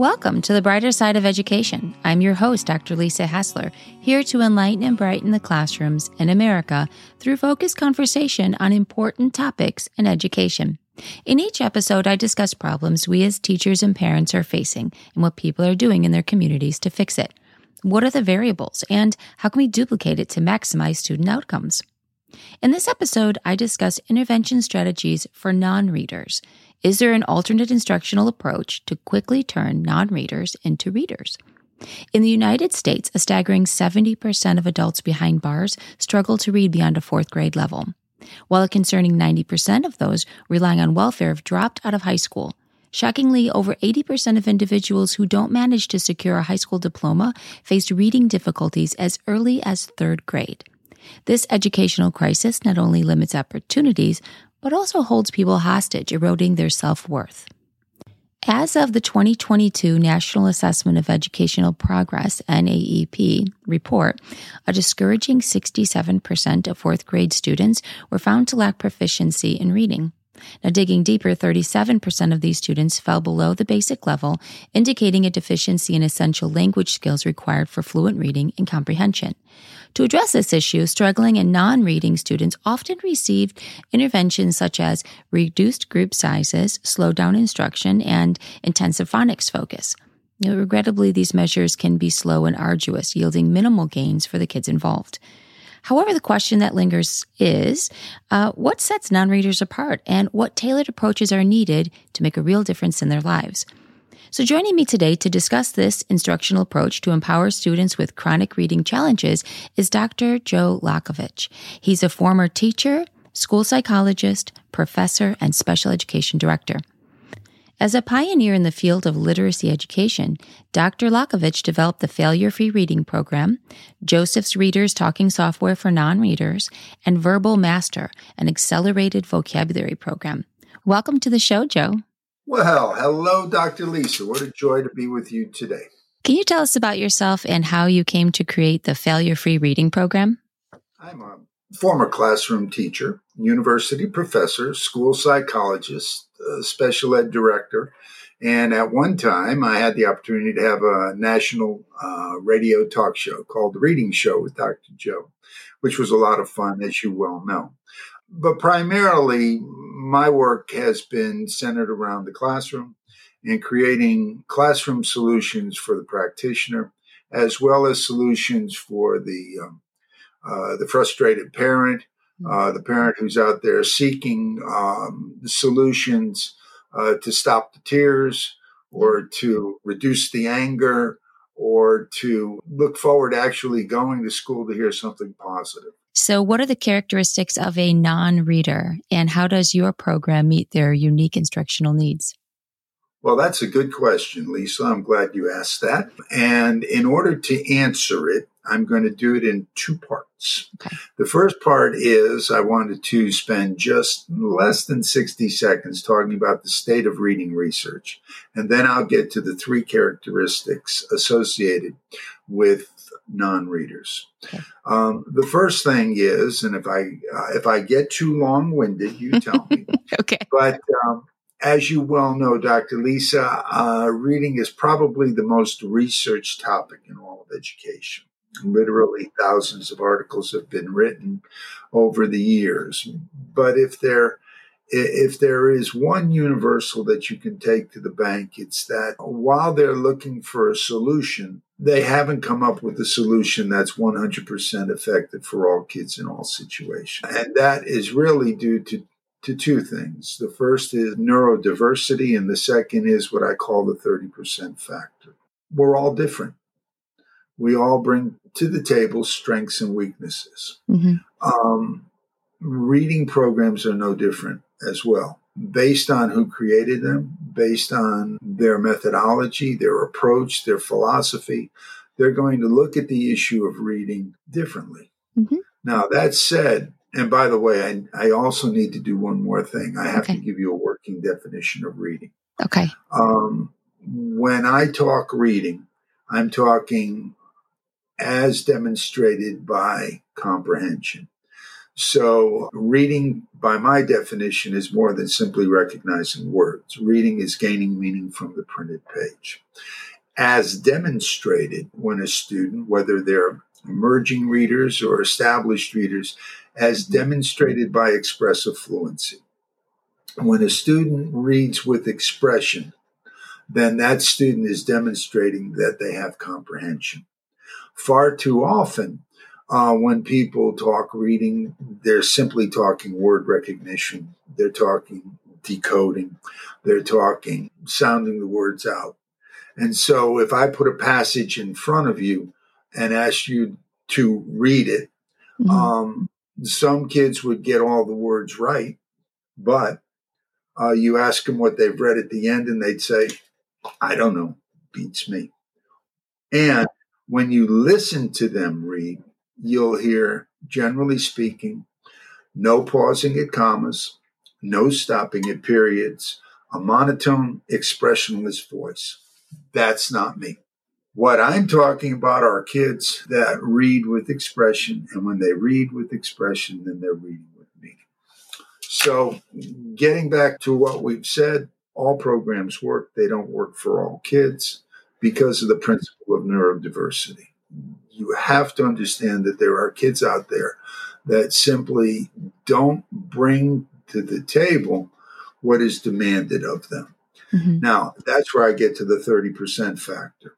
Welcome to the Brighter Side of Education. I'm your host, Dr. Lisa Hassler, here to enlighten and brighten the classrooms in America through focused conversation on important topics in education. In each episode, I discuss problems we as teachers and parents are facing and what people are doing in their communities to fix it. What are the variables, and how can we duplicate it to maximize student outcomes? In this episode, I discuss intervention strategies for non-readers. Is there an alternate instructional approach to quickly turn non-readers into readers? In the United States, a staggering 70% of adults behind bars struggle to read beyond a fourth grade level, while a concerning 90% of those relying on welfare have dropped out of high school. Shockingly, over 80% of individuals who don't manage to secure a high school diploma face reading difficulties as early as third grade. This educational crisis not only limits opportunities, but also holds people hostage, eroding their self-worth. As of the 2022 National Assessment of Educational Progress, NAEP, report, a discouraging 67% of fourth grade students were found to lack proficiency in reading. Now, digging deeper, 37% of these students fell below the basic level, indicating a deficiency in essential language skills required for fluent reading and comprehension. To address this issue, struggling and non-reading students often received interventions such as reduced group sizes, slowed down instruction, and intensive phonics focus. Regrettably, these measures can be slow and arduous, yielding minimal gains for the kids involved. However, the question that lingers is, what sets non-readers apart and what tailored approaches are needed to make a real difference in their lives? So joining me today to discuss this instructional approach to empower students with chronic reading challenges is Dr. Joe Lachovich. He's a former teacher, school psychologist, professor, and special education director. As a pioneer in the field of literacy education, Dr. Lachovich developed the Failure-Free Reading Program, Joseph's Readers Talking Software for Non-Readers, and Verbal Master, an accelerated vocabulary program. Welcome to the show, Joe. Well, hello, Dr. Lisa. What a joy to be with you today. Can you tell us about yourself and how you came to create the Failure-Free Reading Program? I'm a former classroom teacher, university professor, school psychologist, special ed director, and at one time I had the opportunity to have a national radio talk show called The Reading Show with Dr. Joe, which was a lot of fun, as you well know. But primarily, my work has been centered around the classroom and creating classroom solutions for the practitioner, as well as solutions for the frustrated parent, the parent who's out there seeking solutions to stop the tears or to reduce the anger or to look forward to actually going to school to hear something positive. So what are the characteristics of a non-reader, and how does your program meet their unique instructional needs? Well, that's a good question, Lisa. I'm glad you asked that. And in order to answer it, I'm going to do it in two parts. Okay. The first part is I wanted to spend just less than 60 seconds talking about the state of reading research. And then I'll get to the three characteristics associated with non-readers. Okay. The first thing is, and if I get too long-winded, you tell me. Okay. But as you well know, Dr. Lisa, reading is probably the most researched topic in all of education. Literally thousands of articles have been written over the years. But if there is one universal that you can take to the bank, it's that while they're looking for a solution, they haven't come up with a solution that's 100% effective for all kids in all situations. And that is really due to two things. The first is neurodiversity, and the second is what I call the 30% factor. We're all different. We all bring to the table strengths and weaknesses. Mm-hmm. Reading programs are no different as well, based on who created them, based on their methodology, their approach, their philosophy. They're going to look at the issue of reading differently. Mm-hmm. Now, that said, and by the way, I also need to do one more thing. I have to give you a working definition of reading. Okay. When I talk reading, I'm talking as demonstrated by comprehension. So reading, by my definition, is more than simply recognizing words. Reading is gaining meaning from the printed page. As demonstrated when a student, whether they're emerging readers or established readers, as demonstrated by expressive fluency. When a student reads with expression, then that student is demonstrating that they have comprehension. Far too often, when people talk reading, they're simply talking word recognition. They're talking decoding. They're talking sounding the words out. And so if I put a passage in front of you and ask you to read it, some kids would get all the words right, but you ask them what they've read at the end and they'd say, I don't know, beats me. And when you listen to them read, you'll hear, generally speaking, no pausing at commas, no stopping at periods, a monotone, expressionless voice. That's not me. What I'm talking about are kids that read with expression, and when they read with expression, then they're reading with meaning. So getting back to what we've said, all programs work. They don't work for all kids because of the principle of neurodiversity. You have to understand that there are kids out there that simply don't bring to the table what is demanded of them. Now, that's where I get to the 30% factor.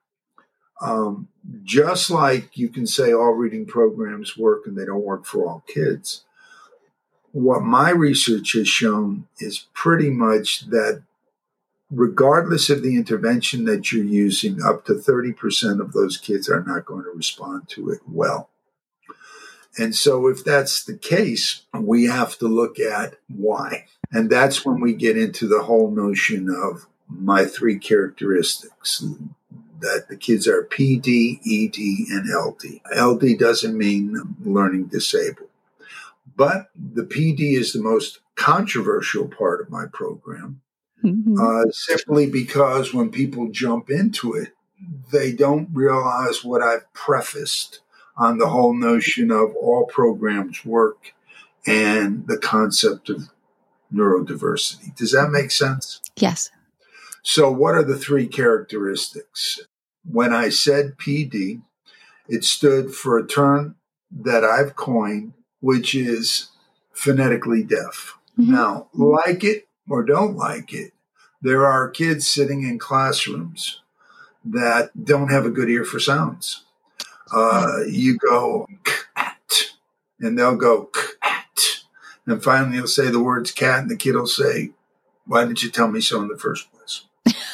Just like you can say all reading programs work and they don't work for all kids, what my research has shown is pretty much that regardless of the intervention that you're using, up to 30% of those kids are not going to respond to it well. And so if that's the case, we have to look at why. And that's when we get into the whole notion of my three characteristics, that the kids are PD, ED, and LD. LD doesn't mean learning disabled. But the PD is the most controversial part of my program, simply because when people jump into it, they don't realize what I've prefaced on the whole notion of all programs work and the concept of neurodiversity. Does that make sense? Yes. So what are the three characteristics? When I said PD, it stood for a term that I've coined, which is phonetically deaf. Now, like it or don't like it, there are kids sitting in classrooms that don't have a good ear for sounds. You go, cat, and they'll go, cat. And finally you'll say the words cat, and the kid will say, why didn't you tell me so in the first place?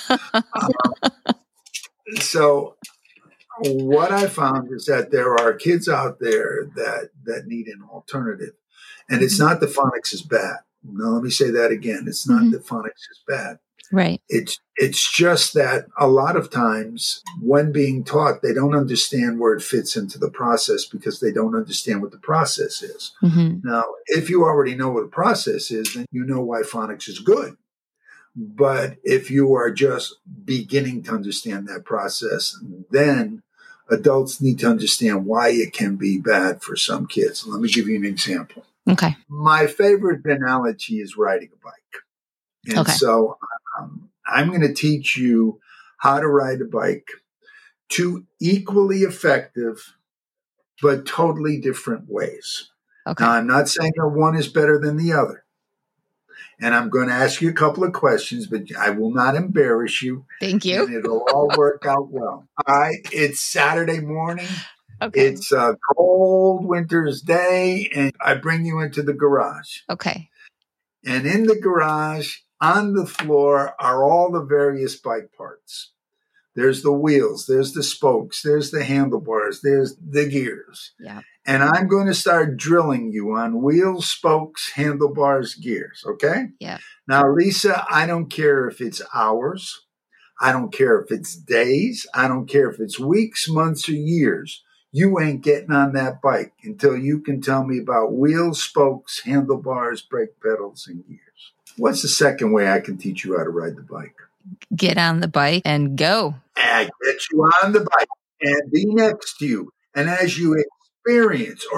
So what I found is that there are kids out there that need an alternative. And it's not that phonics is bad. Now, let me say that again. It's not that phonics is bad. Right. It's just that a lot of times when being taught, they don't understand where it fits into the process because they don't understand what the process is. Now, if you already know what a process is, then you know why phonics is good. But if you are just beginning to understand that process, then adults need to understand why it can be bad for some kids. Let me give you an example. Okay. My favorite analogy is riding a bike. And so I'm going to teach you how to ride a bike, two equally effective but totally different ways. Okay. Now, I'm not saying that one is better than the other. And I'm going to ask you a couple of questions, but I will not embarrass you. Thank you. And it'll all work out well. All right. It's Saturday morning. Okay. It's a cold winter's day, and I bring you into the garage. Okay. And in the garage, on the floor, are all the various bike parts. There's the wheels, there's the spokes, there's the handlebars, there's the gears. Yeah. And I'm going to start drilling you on wheels, spokes, handlebars, gears, okay? Yeah. Now, Lisa, I don't care if it's hours. I don't care if it's days. I don't care if it's weeks, months, or years. You ain't getting on that bike until you can tell me about wheels, spokes, handlebars, brake pedals, and gears. What's the second way I can teach you how to ride the bike? Get on the bike and go. I get you on the bike and be next to you. And as you experience or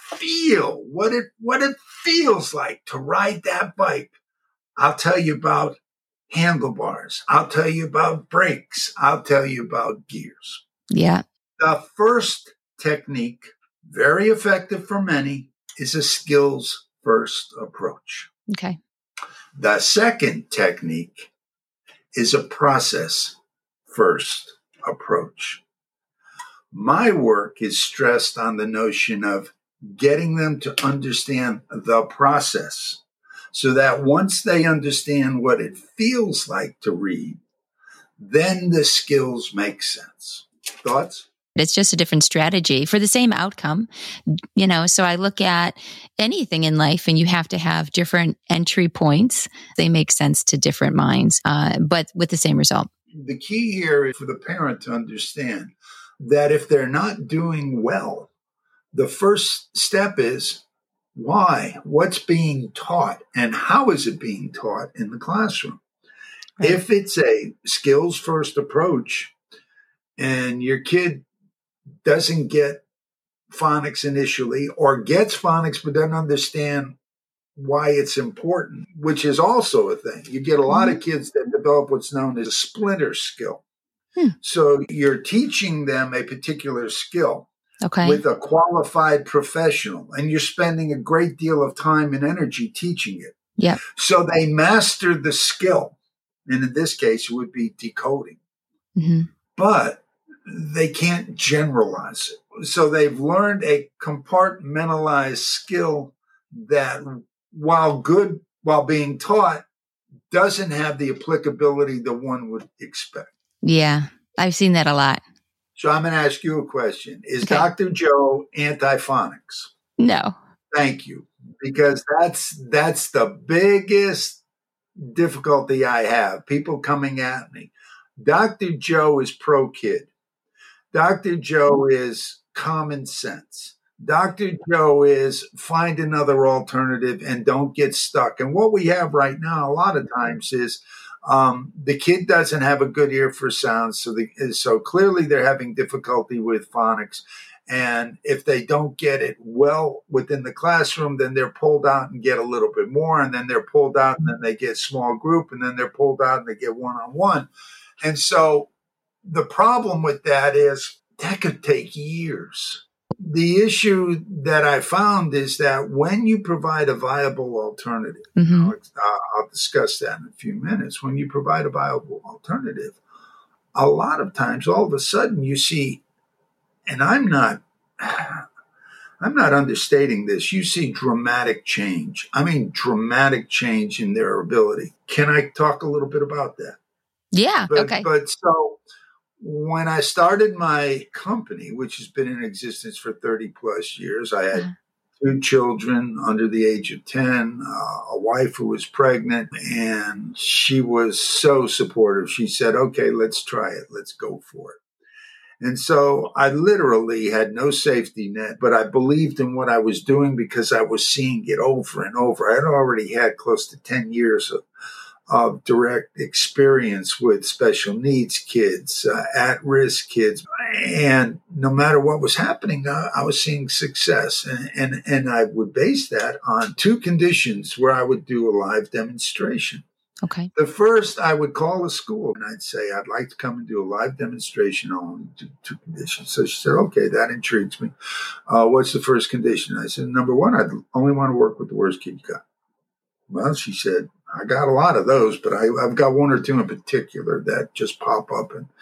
feel, what it feels like to ride that bike. I'll tell you about handlebars. I'll tell you about brakes. I'll tell you about gears. Yeah. The first technique, very effective for many, is a skills first approach. Okay. The second technique is a process first approach. My work is stressed on the notion of getting them to understand the process so that once they understand what it feels like to read, then the skills make sense. Thoughts? It's just a different strategy for the same outcome, so I look at anything in life and you have to have different entry points. They make sense to different minds, but with the same result. The key here is for the parent to understand that if they're not doing well, the first step is why, what's being taught, and how is it being taught in the classroom? Right. If it's a skills first approach and your kid doesn't get phonics initially or gets phonics but doesn't understand why it's important, which is also a thing. You get a lot of kids that develop what's known as a splinter skill. So you're teaching them a particular skill with a qualified professional, and you're spending a great deal of time and energy teaching it. Yeah. So they master the skill. And in this case, it would be decoding. Mm-hmm. But they can't generalize it. So they've learned a compartmentalized skill that, while good, while being taught, doesn't have the applicability that one would expect. Yeah, I've seen that a lot. So I'm going to ask you a question. Is Dr. Joe anti-phonics? No. Thank you. Because that's the biggest difficulty I have. People coming at me. Dr. Joe is pro-kid. Dr. Joe is common sense. Dr. Joe is find another alternative and don't get stuck. And what we have right now a lot of times is the kid doesn't have a good ear for sound. So clearly they're having difficulty with phonics. And if they don't get it well within the classroom, then they're pulled out and get a little bit more. And then they're pulled out and then they get small group. And then they're pulled out and they get one-on-one. And so the problem with that is that could take years. The issue that I found is that when you provide a viable alternative, I'll discuss that in a few minutes. When you provide a viable alternative, a lot of times, all of a sudden you see, and I'm not understating this, you see dramatic change. I mean, dramatic change in their ability. Can I talk a little bit about that? Yeah. Okay. But so when I started my company, which has been in existence for 30 plus years, I had 2 children under the age of 10, a wife who was pregnant, and she was so supportive. She said, okay, let's try it. Let's go for it. And so I literally had no safety net, but I believed in what I was doing because I was seeing it over and over. I had already had close to 10 years of direct experience with special needs kids, at-risk kids. And no matter what was happening, I was seeing success. And I would base that on 2 conditions where I would do a live demonstration. Okay. The first, I would call a school and I'd say, I'd like to come and do a live demonstration on 2 conditions. So she said, okay, that intrigues me. What's the first condition? I said, number 1, I'd only want to work with the worst kid you got. Well, she said, I got a lot of those, but I've got 1 or 2 in particular that just pop up. And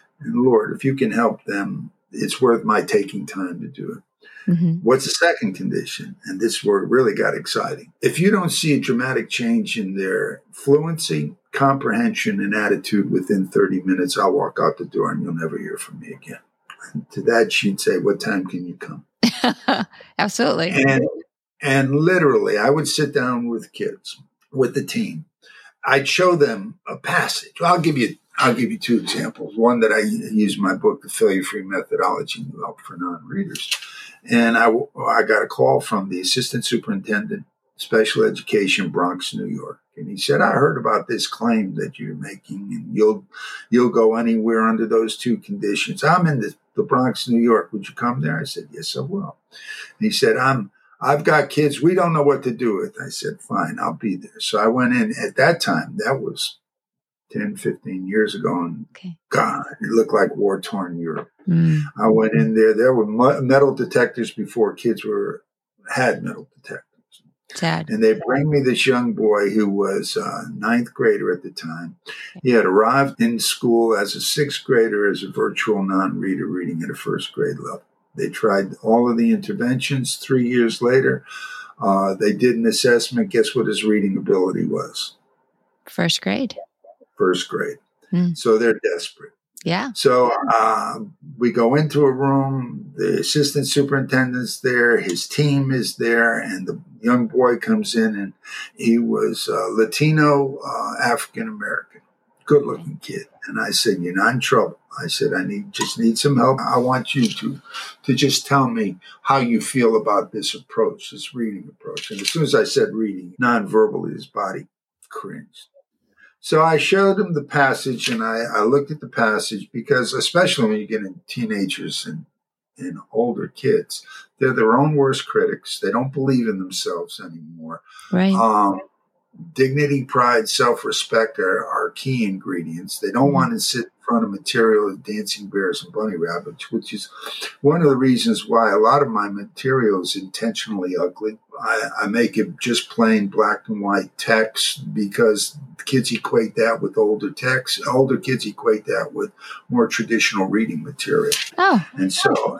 Lord, if you can help them, it's worth my taking time to do it. Mm-hmm. What's the second condition? And this is where it really got exciting. If you don't see a dramatic change in their fluency, comprehension, and attitude within 30 minutes, I'll walk out the door and you'll never hear from me again. And to that, she'd say, what time can you come? Absolutely. And literally, I would sit down with kids, with the team. I'd show them a passage. I'll give you 2 examples. One that I use in my book, The Failure-Free Methodology, New Help for Non-Readers. And I got a call from the assistant superintendent, special education, Bronx, New York. And he said, I heard about this claim that you're making, and you'll go anywhere under those 2 conditions. I'm in the Bronx, New York. Would you come there? I said, yes, I will. And he said, I'm I've got kids we don't know what to do with. I said, fine, I'll be there. So I went in at that time. That was 10, 15 years ago. And God, it looked like war-torn Europe. I went in there. There were metal detectors before kids had metal detectors. Sad. And they bring me this young boy who was a ninth grader at the time. He had arrived in school as a sixth grader as a virtual non-reader, reading at a first grade level. They tried all of the interventions. 3 years later, they did an assessment. Guess what his reading ability was? First grade. First grade. So they're desperate. Yeah. So we go into a room, the assistant superintendent's there, his team is there, and the young boy comes in, and he was Latino, African-American, good-looking kid. And I said, you're not in trouble. I said, just need some help. I want you to just tell me how you feel about this approach, this reading approach. And as soon as I said reading, non-verbally, his body cringed. So I showed him the passage, and I looked at the passage because, especially when you get into teenagers and older kids, they're their own worst critics. They don't believe in themselves anymore. Right. Dignity, pride, self-respect are key ingredients. They don't want to sit in front of material of dancing bears and bunny rabbits, which is one of the reasons why a lot of my material is intentionally ugly. I make it just plain black and white text because kids equate that with older text. Older kids equate that with more traditional reading material. Oh. And so,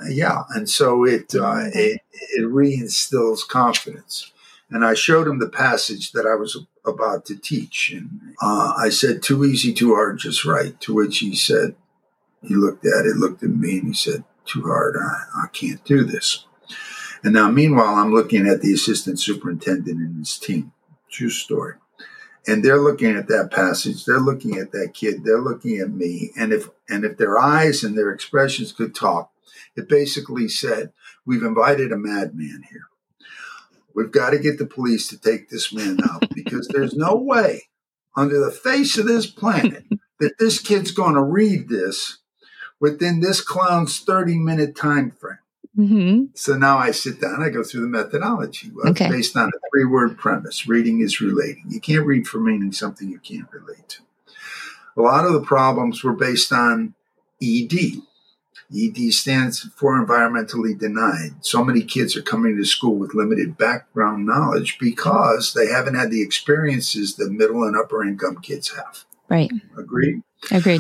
it reinstills confidence. And I showed him the passage that I was about to teach. And I said, too easy, too hard, just right. To which he said, he looked at me, and he said, too hard, I can't do this. And now, meanwhile, I'm looking at the assistant superintendent and his team. True story. And they're looking at that passage. They're looking at that kid. They're looking at me. And if their eyes and their expressions could talk, it basically said, we've invited a madman here. We've got to get the police to take this man out because there's no way under the face of this planet that this kid's going to read this within this clown's 30-minute time frame. Mm-hmm. So now I sit down, I go through the methodology. Well, it's based on a 3-word premise. Reading is relating. You can't read for meaning something you can't relate to. A lot of the problems were based on ED. ED stands for environmentally denied. So many kids are coming to school with limited background knowledge because they haven't had the experiences that middle and upper income kids have. Right. Agreed? Agreed.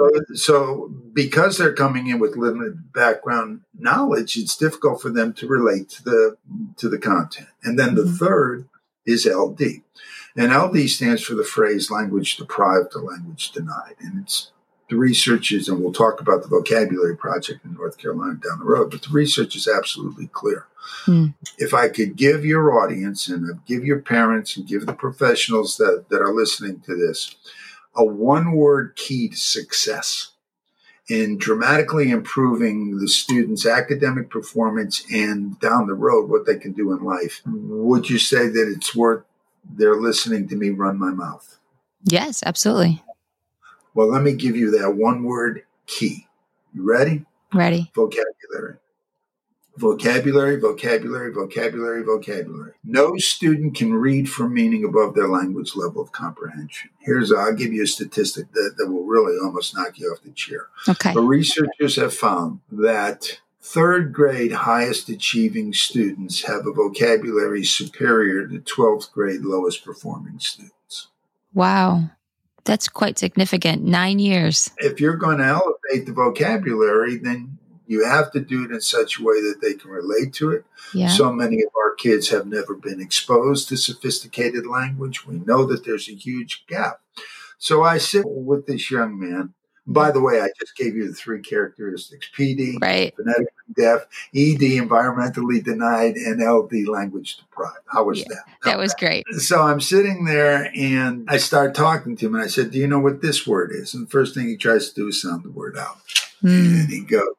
So because they're coming in with limited background knowledge, it's difficult for them to relate to the content. And then the third is LD. And LD stands for the phrase language deprived or language denied. And it's the research is, and we'll talk about the vocabulary project in North Carolina down the road, but the research is absolutely clear. If I could give your audience and give your parents and give the professionals that are listening to this a one-word key to success in dramatically improving the students' academic performance and down the road what they can do in life, would you say that it's worth their listening to me run my mouth? Yes, absolutely. Well, let me give you that one-word key. You ready? Ready. Vocabulary. Vocabulary, vocabulary, vocabulary, vocabulary. No student can read for meaning above their language level of comprehension. I'll give you a statistic that will really almost knock you off the chair. Okay. The researchers have found that third grade highest achieving students have a vocabulary superior to 12th grade lowest performing students. Wow. That's quite significant. 9 years. If you're going to elevate the vocabulary, then you have to do it in such a way that they can relate to it. Yeah. So many of our kids have never been exposed to sophisticated language. We know that there's a huge gap. So I sit with this young man. By the way, I just gave you the 3 characteristics: PD, right, phonetically deaf; ED, environmentally denied; and LD, language deprived. How was that? That was great. So I'm sitting there and I start talking to him, and I said, do you know what this word is? And the first thing he tries to do is sound the word out. And he goes,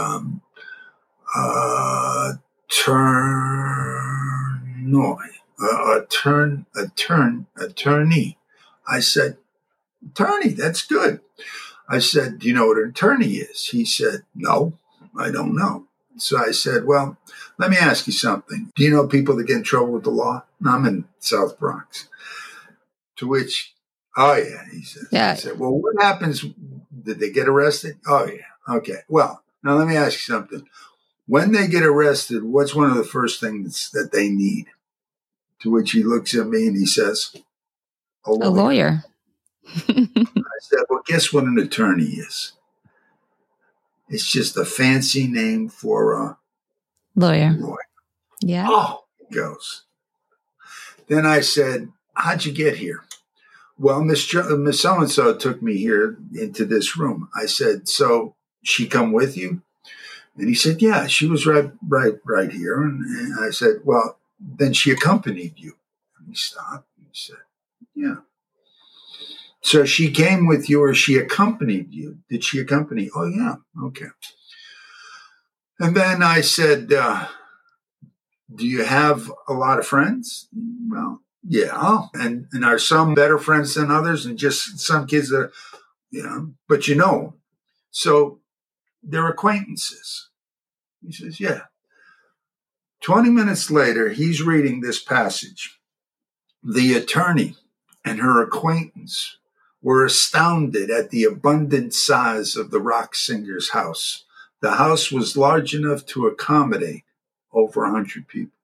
attorney. I said, attorney, that's good. I said, do you know what an attorney is? He said, no, I don't know. So I said, well, let me ask you something. Do you know people that get in trouble with the law? No, I'm in South Bronx. To which, oh, yeah, he says. Yeah. I said, well, what happens? Did they get arrested? Oh, yeah. Okay. Well, now let me ask you something. When they get arrested, what's one of the first things that they need? To which he looks at me and he says, a lawyer. I said, well, guess what an attorney is? It's just a fancy name for a lawyer. Yeah. Oh, he goes. Then I said, how'd you get here? Well, Miss So-and-so took me here into this room. I said, so she come with you? And he said, yeah, she was right here. And I said, well, then she accompanied you. And he stopped and he said, yeah. So she came with you or she accompanied you? Did she accompany? Oh, yeah. Okay. And then I said, do you have a lot of friends? Well, yeah. And are some better friends than others? And just some kids that, but so they're acquaintances. He says, yeah. 20 minutes later, he's reading this passage. The attorney and her acquaintance were astounded at the abundant size of the rock singer's house. The house was large enough to accommodate over 100 people.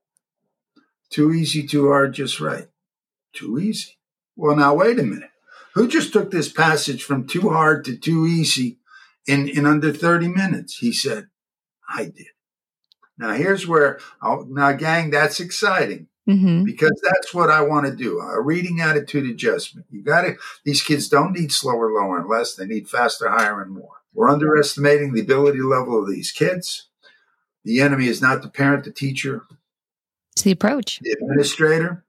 Too easy, too hard, just right. Too easy. Well, now, wait a minute. Who just took this passage from too hard to too easy in under 30 minutes? He said, I did. Now, here's where, now, gang, that's exciting because that's what I want to do. A reading attitude adjustment. These kids don't need slower, lower, and less. They need faster, higher, and more. We're underestimating the ability level of these kids. The enemy is not the parent, the teacher. It's the approach. The administrator.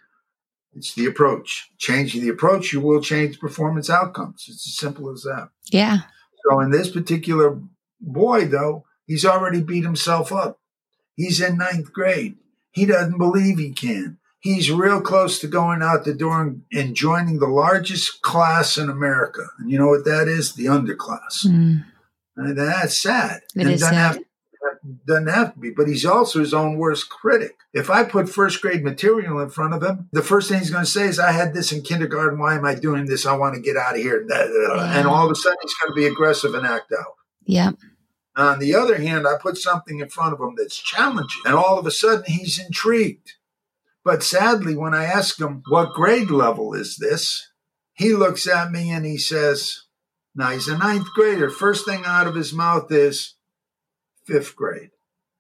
It's the approach. Changing the approach, you will change performance outcomes. It's as simple as that. Yeah. So in this particular boy, though, he's already beat himself up. He's in 9th grade. He doesn't believe he can. He's real close to going out the door and joining the largest class in America. And you know what that is? The underclass. And that's sad. It is sad. Doesn't have to be, but he's also his own worst critic. If I put first grade material in front of him, the first thing he's going to say is, I had this in kindergarten. Why am I doing this? I want to get out of here. And all of a sudden he's going to be aggressive and act out. Yeah. On the other hand, I put something in front of him that's challenging, and all of a sudden he's intrigued. But sadly, when I ask him, what grade level is this? He looks at me and he says, now he's a 9th grader. First thing out of his mouth is 5th grade.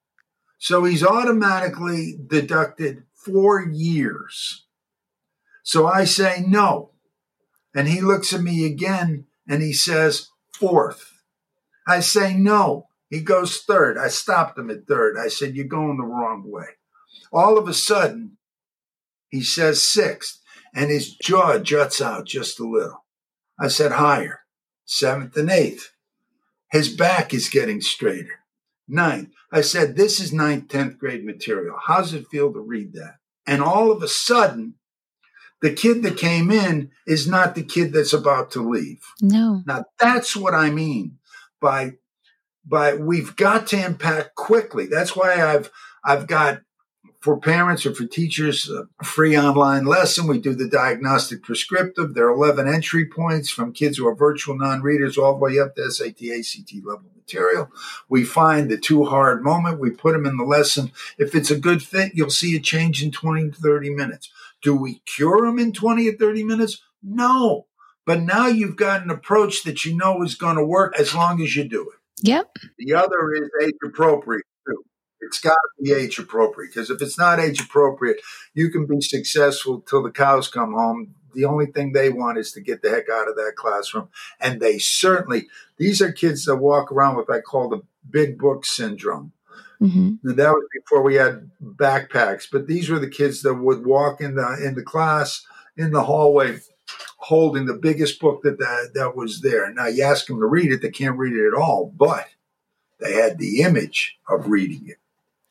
So he's automatically deducted 4 years. So I say no. And he looks at me again and he says 4th. I say no. He goes 3rd. I stopped him at 3rd. I said, you're going the wrong way. All of a sudden, he says 6th, and his jaw juts out just a little. I said higher. 7th and 8th. His back is getting straighter. 9th. I said, this is 9th, 10th grade material. How does it feel to read that? And all of a sudden, the kid that came in is not the kid that's about to leave. No. Now, that's what I mean by we've got to impact quickly. That's why I've got, for parents or for teachers, a free online lesson. We do the diagnostic prescriptive. There are 11 entry points from kids who are virtual non-readers all the way up to SAT, ACT level material. We find the too hard moment. We put them in the lesson. If it's a good fit, you'll see a change in 20 to 30 minutes. Do we cure them in 20 or 30 minutes? No. But now you've got an approach that you know is going to work as long as you do it. Yep. The other is age appropriate too. It's got to be age appropriate, because if it's not age appropriate, you can be successful till the cows come home. The only thing they want is to get the heck out of that classroom. And they certainly, these are kids that walk around with what I call the big book syndrome. And that was before we had backpacks. But these were the kids that would walk in the class, in the hallway, holding the biggest book that was there. Now, you ask them to read it, they can't read it at all, but they had the image of reading it.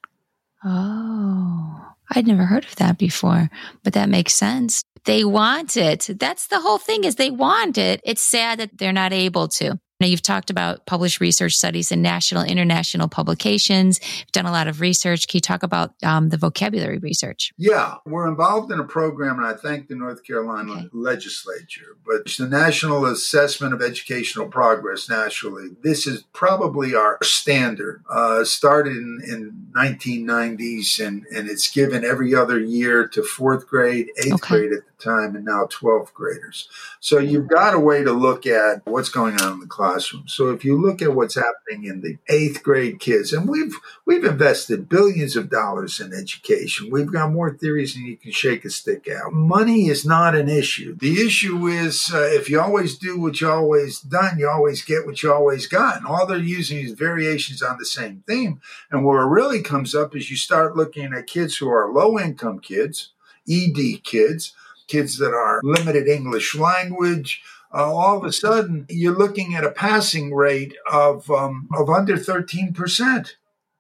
Oh, I'd never heard of that before, but that makes sense. They want it. That's the whole thing, is they want it. It's sad that they're not able to. Now, you've talked about published research studies in national, international publications. You've done a lot of research. Can you talk about the vocabulary research? Yeah, we're involved in a program, and I thank the North Carolina legislature, but it's the National Assessment of Educational Progress nationally. This is probably our standard. Started in 1990s, and it's given every other year to fourth grade, eighth grade at the time, and now 12th graders. So you've got a way to look at what's going on in the classroom. So if you look at what's happening in the eighth grade kids, and we've invested billions of dollars in education. We've got more theories than you can shake a stick at. Money is not an issue. The issue is if you always do what you always done, you always get what you always got. And all they're using is variations on the same theme. And where it really comes up is you start looking at kids who are low-income kids, ED kids, kids that are limited English language. All of a sudden, you're looking at a passing rate of under 13%.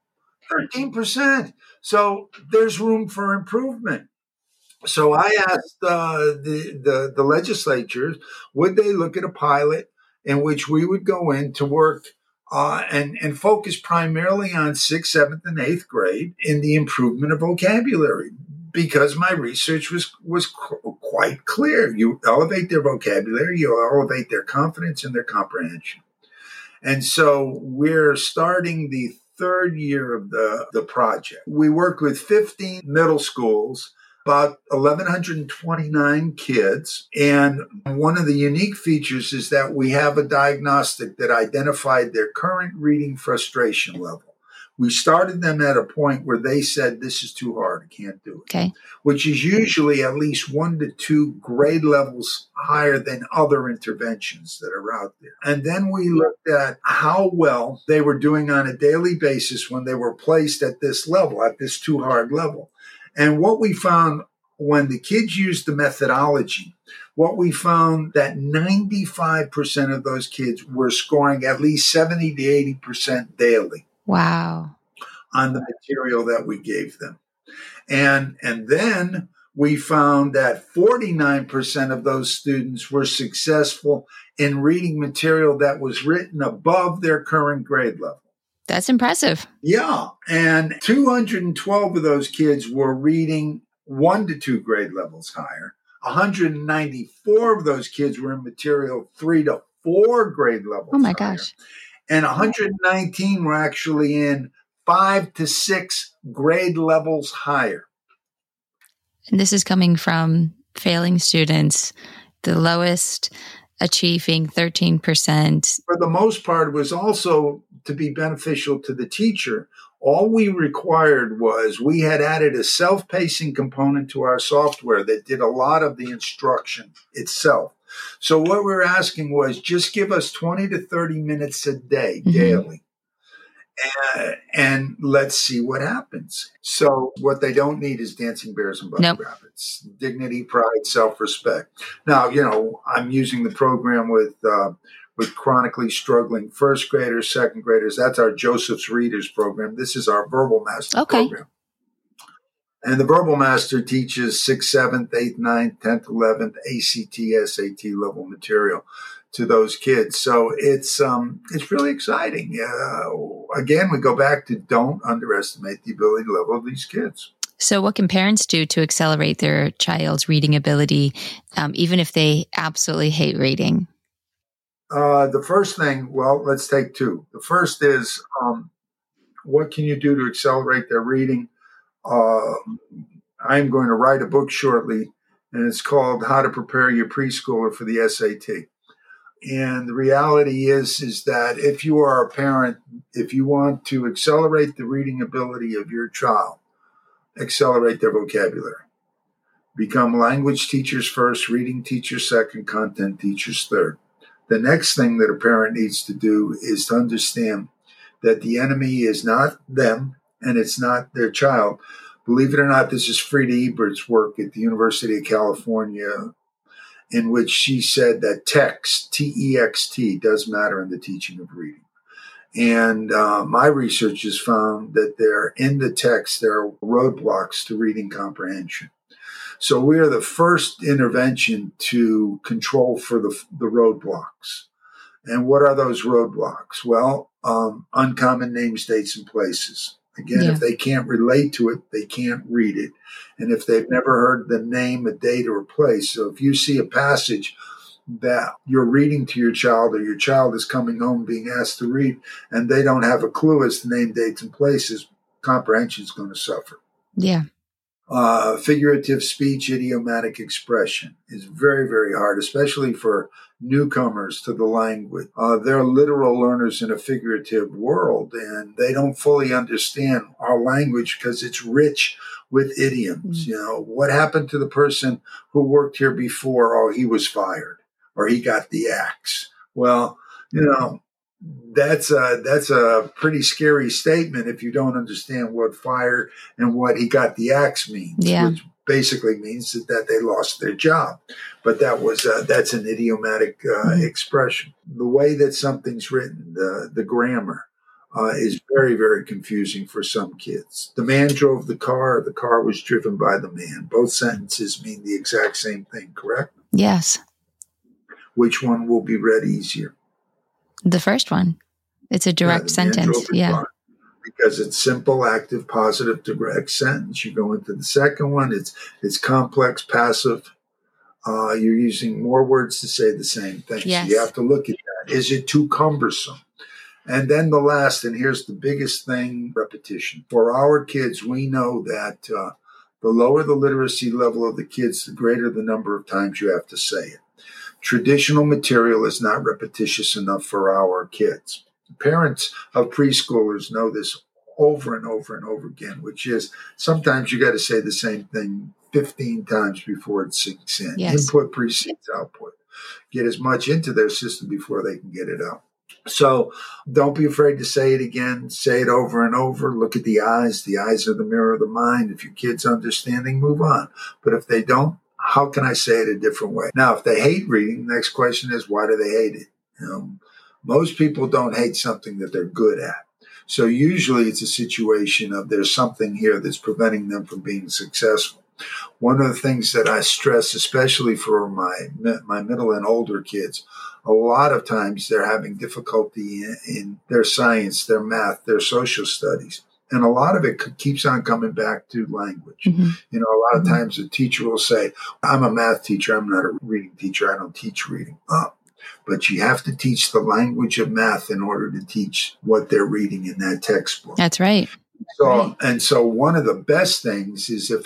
13%. So there's room for improvement. So I asked the legislatures, would they look at a pilot in which we would go in to work and focus primarily on 6th, 7th, and 8th grade in the improvement of vocabulary? Because my research was quite clear. You elevate their vocabulary, you elevate their confidence and their comprehension. And so we're starting the third year of the project. We worked with 15 middle schools, about 1,129 kids. And one of the unique features is that we have a diagnostic that identified their current reading frustration level. We started them at a point where they said, this is too hard, I can't do it. Okay. Which is usually at least 1 to 2 grade levels higher than other interventions that are out there. And then we looked at how well they were doing on a daily basis when they were placed at this level, at this too hard level. And what we found when the kids used the methodology, what we found that 95% of those kids were scoring at least 70 to 80% daily. Wow. On the material that we gave them. And then we found that 49% of those students were successful in reading material that was written above their current grade level. That's impressive. Yeah. And 212 of those kids were reading 1 to 2 grade levels higher. 194 of those kids were in material 3 to 4 grade levels higher. Oh my gosh. And 119 were actually in 5 to 6 grade levels higher. And this is coming from failing students, the lowest achieving 13%. For the most part, it was also to be beneficial to the teacher. All we required was we had added a self-pacing component to our software that did a lot of the instruction itself. So what we're asking was just give us 20 to 30 minutes a day, daily, and let's see what happens. So what they don't need is dancing bears and bunny rabbits. Dignity, pride, self-respect. Now, I'm using the program with chronically struggling first graders, second graders. That's our Joseph's Readers program. This is our Verbal Master program. And the Verbal Master teaches 6th, 7th, 8th, 9th, 10th, 11th, ACT, SAT level material to those kids. So it's really exciting. Again, we go back to don't underestimate the ability level of these kids. So what can parents do to accelerate their child's reading ability, even if they absolutely hate reading? The first thing, let's take 2. The first is what can you do to accelerate their reading? I'm going to write a book shortly, and it's called How to Prepare Your Preschooler for the SAT. And the reality is that if you are a parent, if you want to accelerate the reading ability of your child, accelerate their vocabulary. Become language teachers first, reading teachers second, content teachers third. The next thing that a parent needs to do is to understand that the enemy is not them and it's not their child. Believe it or not, this is Frida Ebert's work at the University of California, in which she said that text, T-E-X-T, does matter in the teaching of reading. And my research has found that in the text, there are roadblocks to reading comprehension. So we are the first intervention to control for the roadblocks. And what are those roadblocks? Well, uncommon names, dates, and places. Again, if they can't relate to it, they can't read it. And if they've never heard the name, a date, or a place. So if you see a passage that you're reading to your child, or your child is coming home being asked to read, and they don't have a clue as to name, dates, and places, comprehension is going to suffer. Yeah. Figurative speech, idiomatic expression is very, very hard, especially for newcomers to the language. They're literal learners in a figurative world, and they don't fully understand our language because it's rich with idioms. You know, what happened to the person who worked here before? Oh, he was fired, or he got the axe. Well, you know, that's a pretty scary statement if you don't understand what fire and what he got the axe means, which basically means that they lost their job. But that's an idiomatic expression. The way that something's written, the grammar, is very, very confusing for some kids. The man drove the car was driven by the man. Both sentences mean the exact same thing, correct? Yes. Which one will be read easier? The first one. It's a direct sentence. Yeah. Because it's simple, active, positive, direct sentence. You go into the second one, it's complex, passive. You're using more words to say the same thing. Yes. So you have to look at that. Is it too cumbersome? And then the last, and here's the biggest thing, repetition. For our kids, we know that the lower the literacy level of the kids, the greater the number of times you have to say it. Traditional material is not repetitious enough for our kids. Parents of preschoolers know this over and over and over again, which is sometimes you got to say the same thing 15 times before it sinks in. Yes. Input precedes output. Get as much into their system before they can get it out. So don't be afraid to say it again. Say it over and over. Look at the eyes. The eyes are the mirror of the mind. If your kid's understanding, move on. But if they don't, how can I say it a different way? Now, if they hate reading, the next question is, why do they hate it? Most people don't hate something that they're good at. So usually it's a situation of there's something here that's preventing them from being successful. One of the things that I stress, especially for my middle and older kids, a lot of times they're having difficulty in their science, their math, their social studies. And a lot of it keeps on coming back to language. Mm-hmm. A lot of times a teacher will say, I'm a math teacher. I'm not a reading teacher. I don't teach reading. But you have to teach the language of math in order to teach what they're reading in that textbook. That's right. So one of the best things is if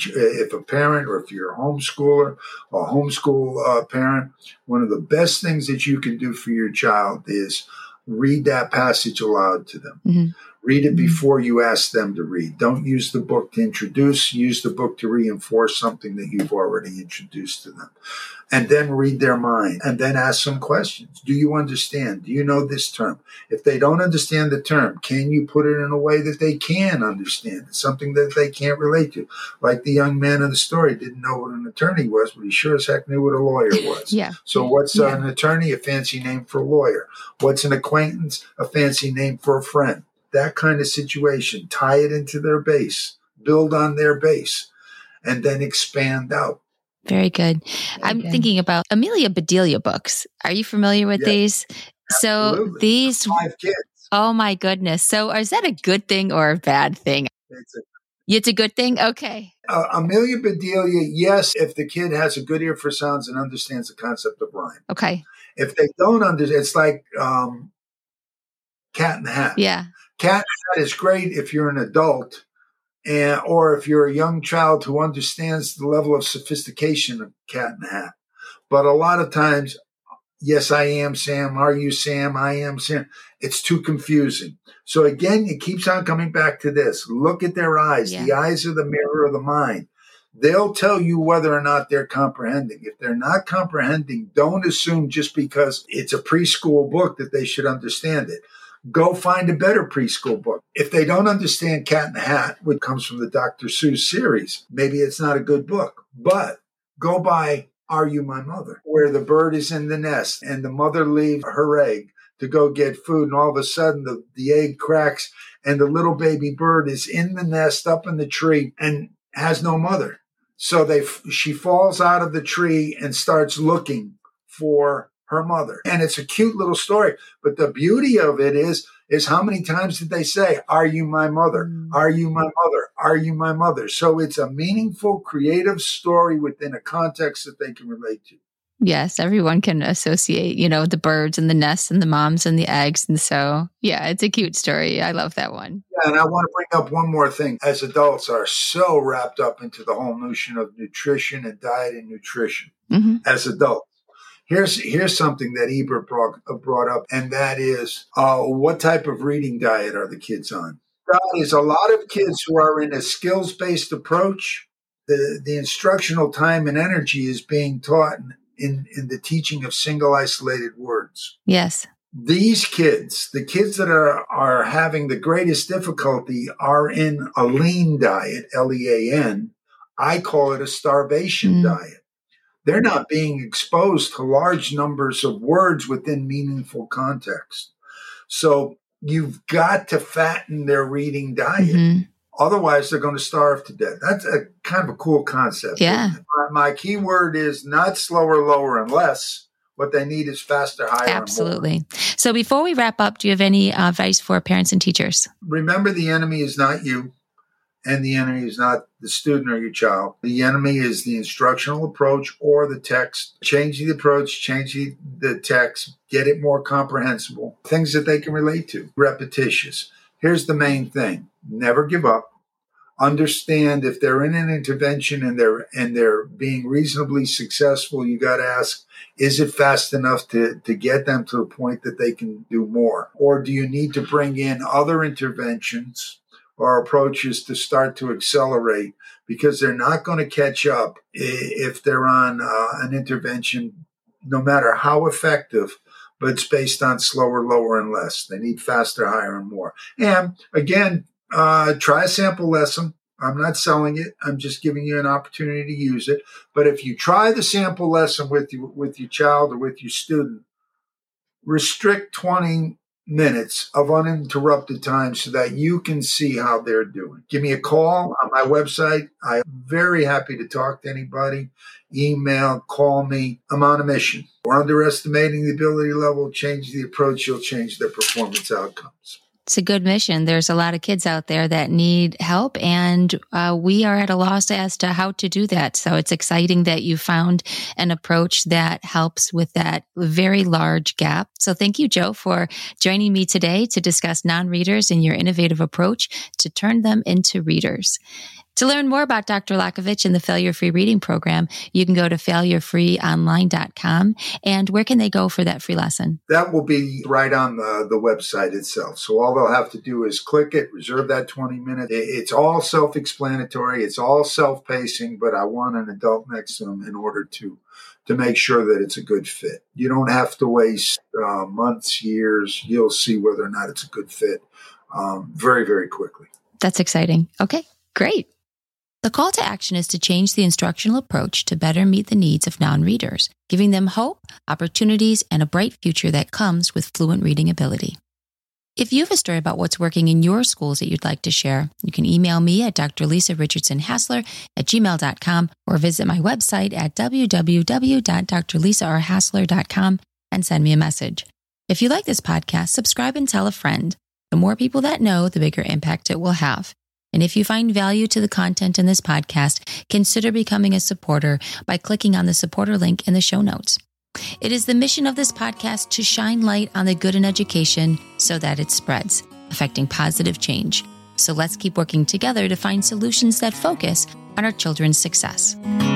a parent, or if you're a homeschooler, a homeschool parent, one of the best things that you can do for your child is read that passage aloud to them. Mm-hmm. Read it before you ask them to read. Don't use the book to introduce. Use the book to reinforce something that you've already introduced to them. And then read their mind. And then ask some questions. Do you understand? Do you know this term? If they don't understand the term, can you put it in a way that they can understand? It's something that they can't relate to. Like the young man in the story didn't know what an attorney was, but he sure as heck knew what a lawyer was. Yeah. So what's an attorney? A fancy name for a lawyer. What's an acquaintance? A fancy name for a friend. That kind of situation, tie it into their base, build on their base, and then expand out. Very good. I'm thinking about Amelia Bedelia books. Are you familiar with these? Absolutely. So these, 5 kids. Oh my goodness. So is that a good thing or a bad thing? It's a good thing? Okay. Amelia Bedelia, yes, if the kid has a good ear for sounds and understands the concept of rhyme. Okay. If they don't understand, it's like Cat in the Hat. Yeah. Cat in the Hat is great if you're an adult or if you're a young child who understands the level of sophistication of Cat in the Hat. But a lot of times, yes, I am Sam. Are you Sam? I am Sam. It's too confusing. So again, it keeps on coming back to this. Look at their eyes. Yeah. The eyes are the mirror of the mind. They'll tell you whether or not they're comprehending. If they're not comprehending, don't assume just because it's a preschool book that they should understand it. Go find a better preschool book. If they don't understand Cat in the Hat, which comes from the Dr. Seuss series, maybe it's not a good book. But go buy Are You My Mother, where the bird is in the nest and the mother leaves her egg to go get food. And all of a sudden the egg cracks and the little baby bird is in the nest up in the tree and has no mother. So she falls out of the tree and starts looking for her mother. And it's a cute little story. But the beauty of it is how many times did they say, "Are you my mother? Are you my mother? Are you my mother?" So it's a meaningful, creative story within a context that they can relate to. Yes, everyone can associate, the birds and the nests and the moms and the eggs. And so, yeah, it's a cute story. I love that one. Yeah, and I want to bring up one more thing. As adults are so wrapped up into the whole notion of nutrition and diet and nutrition as adults. Here's something that Ebert brought up, and that is what type of reading diet are the kids on? That is a lot of kids who are in a skills-based approach. The instructional time and energy is being taught in the teaching of single isolated words. Yes. These kids, the kids that are having the greatest difficulty are in a lean diet, Lean. I call it a starvation diet. They're not being exposed to large numbers of words within meaningful context. So you've got to fatten their reading diet. Otherwise, they're going to starve to death. That's a kind of a cool concept. Yeah. My key word is not slower, lower, and less. What they need is faster, higher, Absolutely. and more. So before we wrap up, do you have any advice for parents and teachers? Remember, the enemy is not you, and the enemy is not the student or your child. The enemy is the instructional approach or the text. Change the approach, change the text, get it more comprehensible. Things that they can relate to, repetitious. Here's the main thing. Never give up. Understand if they're in an intervention and they're being reasonably successful, you got to ask, is it fast enough to get them to the point that they can do more? Or do you need to bring in other interventions or approaches to start to accelerate? Because they're not going to catch up if they're on an intervention, no matter how effective, but it's based on slower, lower, and less. They need faster, higher, and more. And again, try a sample lesson. I'm not selling it. I'm just giving you an opportunity to use it. But if you try the sample lesson with your child or with your student, restrict 20 minutes of uninterrupted time so that you can see how they're doing. Give me a call on my website. I'm very happy to talk to anybody. Email, call me. I'm on a mission. We're underestimating the ability level. Change the approach. You'll change their performance outcomes. It's a good mission. There's a lot of kids out there that need help, and we are at a loss as to how to do that. So it's exciting that you found an approach that helps with that very large gap. So thank you, Joe, for joining me today to discuss non-readers and your innovative approach to turn them into readers. To learn more about Dr. Lackovich and the Failure Free Reading Program, you can go to failurefreeonline.com. And where can they go for that free lesson? That will be right on the website itself. So all they'll have to do is click it, reserve that 20 minutes. It's all self-explanatory. It's all self-pacing, but I want an adult next to them in order to make sure that it's a good fit. You don't have to waste months, years. You'll see whether or not it's a good fit very, very quickly. That's exciting. Okay, great. The call to action is to change the instructional approach to better meet the needs of non-readers, giving them hope, opportunities, and a bright future that comes with fluent reading ability. If you have a story about what's working in your schools that you'd like to share, you can email me at drlisarichardson-hassler@gmail.com or visit my website at www.drlisarhassler.com and send me a message. If you like this podcast, subscribe and tell a friend. The more people that know, the bigger impact it will have. And if you find value to the content in this podcast, consider becoming a supporter by clicking on the supporter link in the show notes. It is the mission of this podcast to shine light on the good in education so that it spreads, affecting positive change. So let's keep working together to find solutions that focus on our children's success.